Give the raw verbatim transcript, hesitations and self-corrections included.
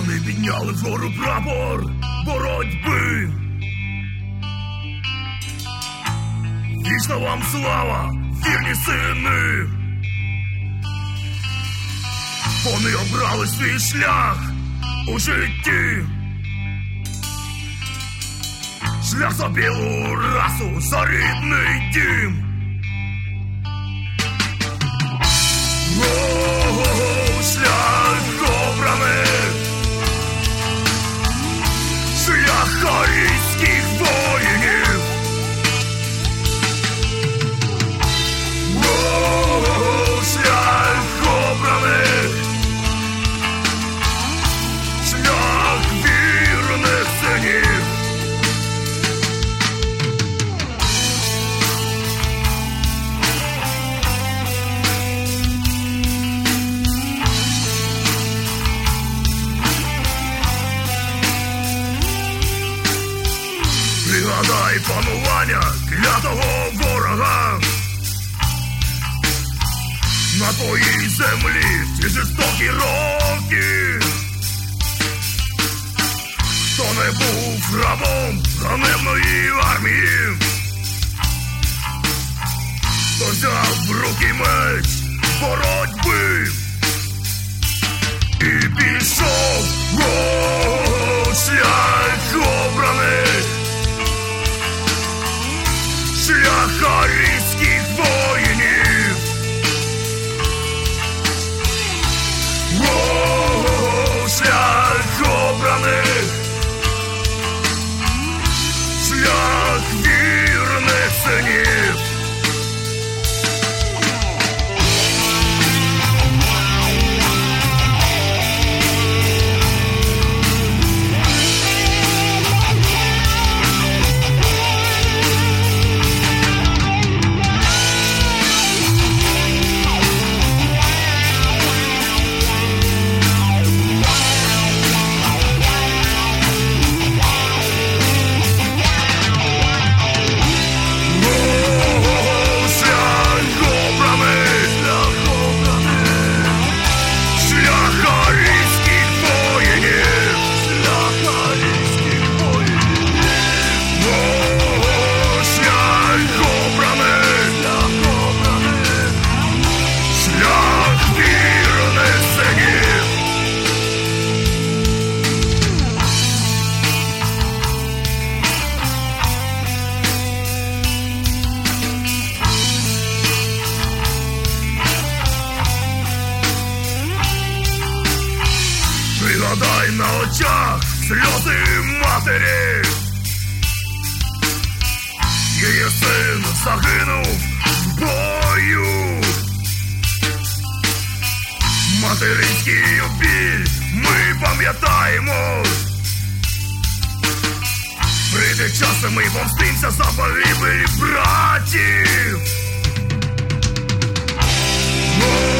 Вони підняли вгору прапор боротьби. Вічна вам слава, вірні сини. Вони обрали свій шлях у житті. Шлях за білу расу, за рідний дім. О-о-о, шлях обраний, шлях арійських воїнів. О-о-о, шлях обраний, шлях вірних синів. Пригадай панування клятого ворога на твоїй землі в ті жорстокі роки. Хто не був рабом ганебної армії, хто взяв в руки меч боротьби і пішов о, шлях обраний, шлях арійських воїнів. О, шлях обраних, шлях вірних синів. Пригадай на очах сльози матері. Її син загинув в бою. Материнський біль ми пам'ятаємо. Прийде час, і ми помстимося за погибель братів.